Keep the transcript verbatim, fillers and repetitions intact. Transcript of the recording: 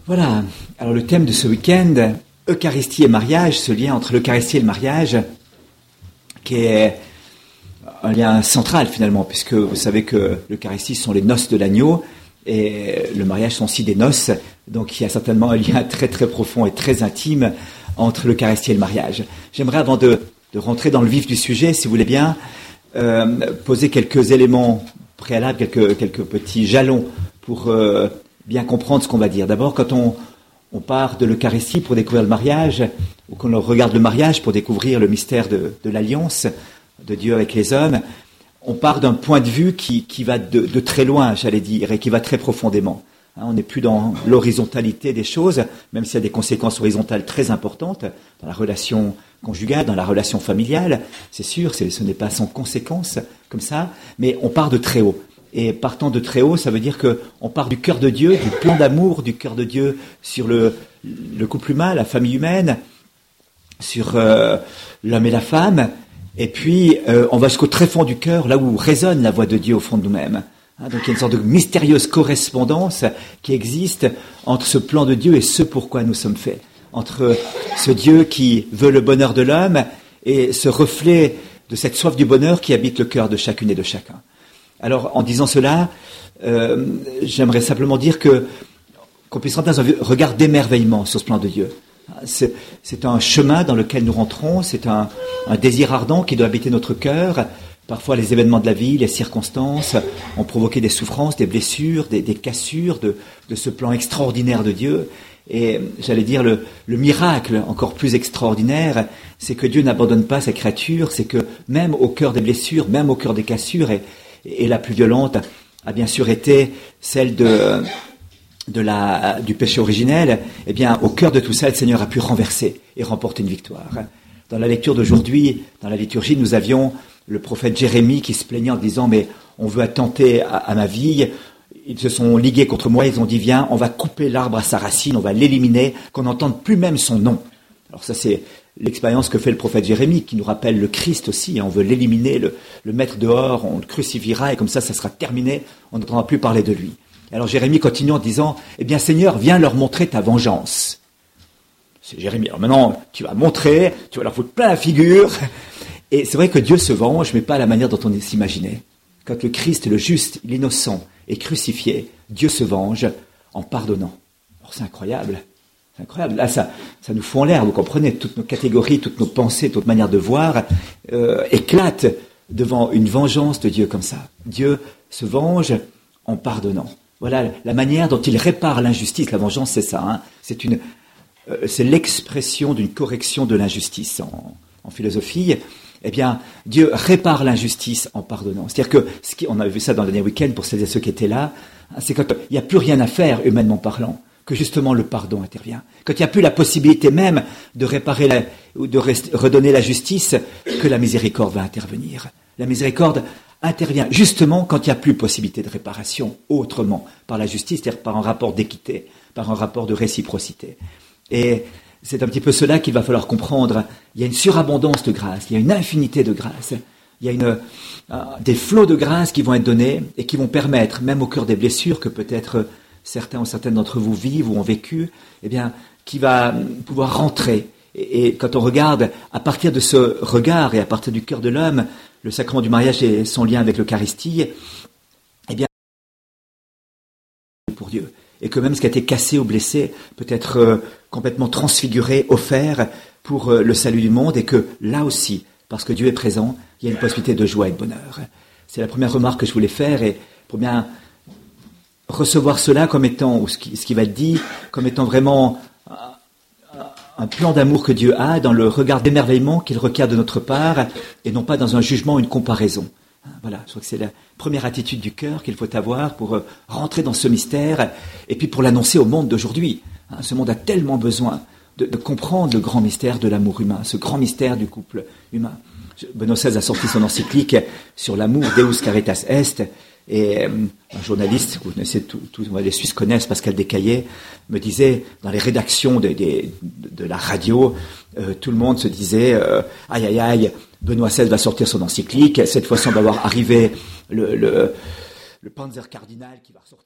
Voilà, alors le thème de ce week-end, Eucharistie et mariage, ce lien entre l'Eucharistie et le mariage, qui est un lien central finalement, puisque vous savez que l'Eucharistie sont les noces de l'agneau, et le mariage sont aussi des noces, donc il y a certainement un lien très très profond et très intime entre l'Eucharistie et le mariage. J'aimerais, avant de, de rentrer dans le vif du sujet, si vous voulez bien, euh, poser quelques éléments préalables, quelques, quelques petits jalons pour euh, bien comprendre ce qu'on va dire. D'abord, quand on, on part de l'Eucharistie pour découvrir le mariage, ou qu'on regarde le mariage pour découvrir le mystère de, de l'alliance de Dieu avec les hommes, on part d'un point de vue qui, qui va de, de très loin, j'allais dire, et qui va très profondément. Hein, on n'est plus dans l'horizontalité des choses, même s'il y a des conséquences horizontales très importantes dans la relation conjugale, dans la relation familiale, c'est sûr, c'est, ce n'est pas sans conséquences comme ça, mais on part de très haut. Et partant de très haut, ça veut dire qu'on part du cœur de Dieu, du plan d'amour du cœur de Dieu sur le, le couple humain, la famille humaine, sur euh, l'homme et la femme, et puis euh, on va jusqu'au très fond du cœur, là où résonne la voix de Dieu au fond de nous-mêmes. Hein, donc il y a une sorte de mystérieuse correspondance qui existe entre ce plan de Dieu et ce pourquoi nous sommes faits. Entre ce Dieu qui veut le bonheur de l'homme et ce reflet de cette soif du bonheur qui habite le cœur de chacune et de chacun. Alors, en disant cela, euh, j'aimerais simplement dire que qu'on puisse rentrer dans un regard d'émerveillement sur ce plan de Dieu. C'est, c'est un chemin dans lequel nous rentrons, c'est un, un désir ardent qui doit habiter notre cœur. Parfois, les événements de la vie, les circonstances ont provoqué des souffrances, des blessures, des, des cassures de, de ce plan extraordinaire de Dieu. Et j'allais dire, le, le miracle encore plus extraordinaire, c'est que Dieu n'abandonne pas sa créature, c'est que même au cœur des blessures, même au cœur des cassures, et, et la plus violente a bien sûr été celle de, de la, du péché originel, eh bien, au cœur de tout ça, le Seigneur a pu renverser et remporter une victoire. Dans la lecture d'aujourd'hui, dans la liturgie, nous avions le prophète Jérémie qui se plaignait en disant « Mais on veut attenter à, à ma vie ». Ils se sont ligués contre moi, ils ont dit « Viens, on va couper l'arbre à sa racine, on va l'éliminer, qu'on n'entende plus même son nom ». Alors ça, c'est l'expérience que fait le prophète Jérémie, qui nous rappelle le Christ aussi. On veut l'éliminer, le, le mettre dehors, on le crucifiera, et comme ça, ça sera terminé, on n'entendra plus parler de lui. Alors Jérémie continue en disant « Eh bien Seigneur, viens leur montrer ta vengeance ». C'est Jérémie. Alors maintenant, tu vas montrer, tu vas leur foutre plein la figure. Et c'est vrai que Dieu se venge, mais pas à la manière dont on s'imaginait. Quand le Christ, le juste, l'innocent, est crucifié, Dieu se venge en pardonnant. Alors c'est incroyable. C'est incroyable. Là, ça, ça nous fout en l'air, vous comprenez. Toutes nos catégories, toutes nos pensées, toute manière de voir euh, éclatent devant une vengeance de Dieu comme ça. Dieu se venge en pardonnant. Voilà la manière dont il répare l'injustice. La vengeance, c'est ça. Hein. C'est une, euh, c'est l'expression d'une correction de l'injustice en, en philosophie. Eh bien, Dieu répare l'injustice en pardonnant. C'est-à-dire que, ce qui, on avait vu ça dans le dernier week-end pour celles et ceux qui étaient là, c'est quand il n'y a plus rien à faire, humainement parlant, que justement le pardon intervient. Quand il n'y a plus la possibilité même de réparer la, ou de rest, redonner la justice, que la miséricorde va intervenir. La miséricorde intervient justement quand il n'y a plus possibilité de réparation autrement, par la justice, c'est-à-dire par un rapport d'équité, par un rapport de réciprocité. Et c'est un petit peu cela qu'il va falloir comprendre. Il y a une surabondance de grâce, il y a une infinité de grâce, il y a une, euh, des flots de grâce qui vont être donnés et qui vont permettre, même au cœur des blessures que peut-être certains ou certaines d'entre vous vivent ou ont vécu, eh bien, qui va pouvoir rentrer. Et, et quand on regarde, à partir de ce regard et à partir du cœur de l'homme, le sacrement du mariage et son lien avec l'Eucharistie, eh bien, pour Dieu. Et que même ce qui a été cassé ou blessé peut être euh, complètement transfiguré, offert pour euh, le salut du monde, et que là aussi, parce que Dieu est présent, il y a une possibilité de joie et de bonheur. C'est la première remarque que je voulais faire, et pour bien recevoir cela comme étant, ou ce qui, ce qui va être dit, comme étant vraiment un, un plan d'amour que Dieu a dans le regard d'émerveillement qu'il requiert de notre part, et non pas dans un jugement, une comparaison. Voilà, je crois que c'est la première attitude du cœur qu'il faut avoir pour euh, rentrer dans ce mystère et puis pour l'annoncer au monde d'aujourd'hui. Hein, ce monde a tellement besoin de, de comprendre le grand mystère de l'amour humain, ce grand mystère du couple humain. Benoît seize a sorti son encyclique sur l'amour, Deus Caritas Est, et euh, un journaliste, vous connaissez, tous les Suisses connaissent, Pascal Descaillets, me disait, dans les rédactions de, de, de la radio, euh, tout le monde se disait euh, « Aïe, aïe, aïe, Benoît seize va sortir son encyclique, cette fois-ci on va voir arriver le, le, le Panzer Cardinal qui va ressortir. »